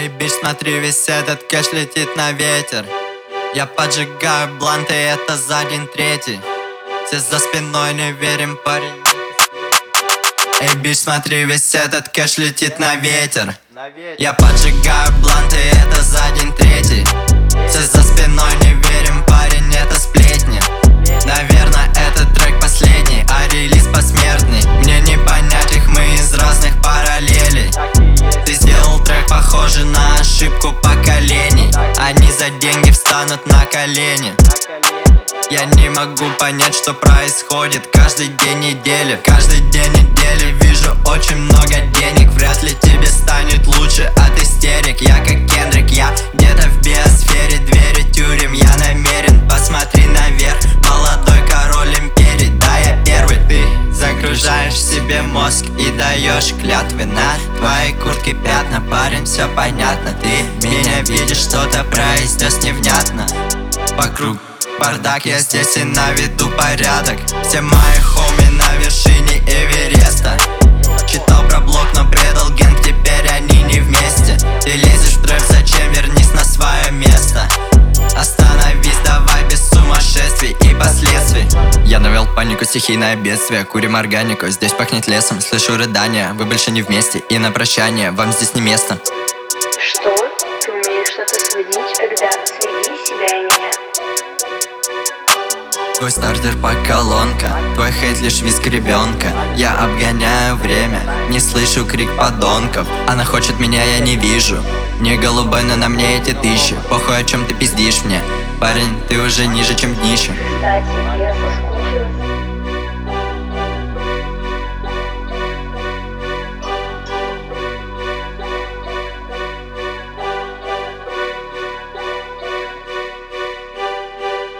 Эй, бич, смотри, весь этот кэш летит на ветер. Я поджигаю бланты, это за день третий. Все за спиной, не верим, парень. Эй, бич, смотри, весь этот кэш летит на ветер. Я поджигаю бланты, это за день третий. Все за спиной, не верим, парень, это сплетни. Наверное, этот трек последний, а релиз посмертный. Мне не понять их, мы из разных параллелей. Ты сделал трек, похожий на ошибку поколений. Они за деньги встанут на колени. Я не могу понять, что происходит каждый день недели. Каждый день недели вижу очень много денег. Вряд ли тебе станет лучше от истерик. Я как Кендрик, я где-то в биосфере. Двери тюрем, я намерен. Посмотри наверх, молодой король империи. Да, я первый, ты загружаешь себе мозг и даешь клятвы на твоей куртке пятна. Парень, все понятно, ты меня видишь, что-то произнес невнятно. Вокруг бардак, я здесь и наведу порядок. Все мои хоми на вершине Эвереста. Читал про блог, но предал гэнг, теперь они не вместе. Ты лезешь в трэп, зачем? Вернись на свое место. Остановись, давай без сумасшествий и последствий. Я навел панику, стихийное бедствие. Курим органику, здесь пахнет лесом. Слышу рыдания, вы больше не вместе. И на прощание, вам здесь не место. Что? Ты умеешь что-то сводить, когда сведи себя и меня. Твой стартер по колонка, твой хейт лишь визг ребенка. Я обгоняю время, не слышу крик подонков. Она хочет меня, я не вижу. Не голубой, но на мне эти тысячи. Похуй, о чем ты пиздишь мне. Парень, ты уже ниже, чем днище. Кстати, я